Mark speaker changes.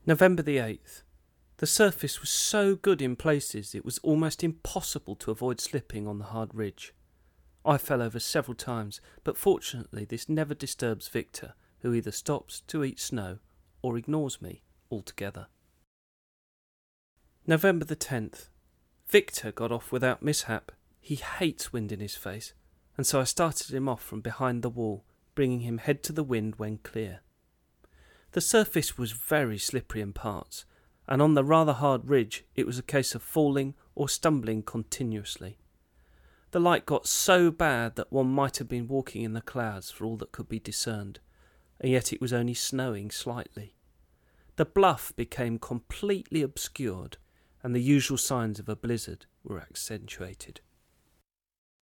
Speaker 1: November the 8th. The surface was so good in places it was almost impossible to avoid slipping on the hard ridge. I fell over several times, but fortunately this never disturbs Victor, who either stops to eat snow or ignores me altogether. November the 10th. Victor got off without mishap. He hates wind in his face, and so I started him off from behind the wall, bringing him head to the wind when clear. The surface was very slippery in parts, and on the rather hard ridge it was a case of falling or stumbling continuously. The light got so bad that one might have been walking in the clouds for all that could be discerned, and yet it was only snowing slightly. The bluff became completely obscured, and the usual signs of a blizzard were accentuated.